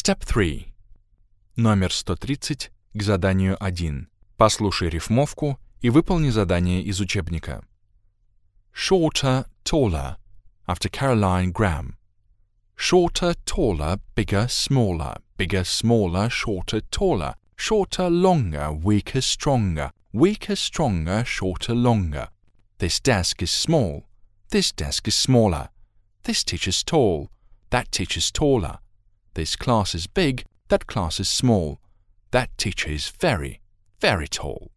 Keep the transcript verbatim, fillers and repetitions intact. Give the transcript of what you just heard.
Step three. Номер сто тридцать к заданию один. Послушай рифмовку и выполни задание из учебника. Shorter, taller, after Caroline Graham. Shorter, taller, bigger, smaller, bigger, smaller, shorter, taller, shorter, longer, weaker, stronger, weaker, stronger, shorter, longer. This desk is small. This desk is smaller. This teacher's tall. That teacher's taller. This class is big. That class is small. That teacher is very, very tall.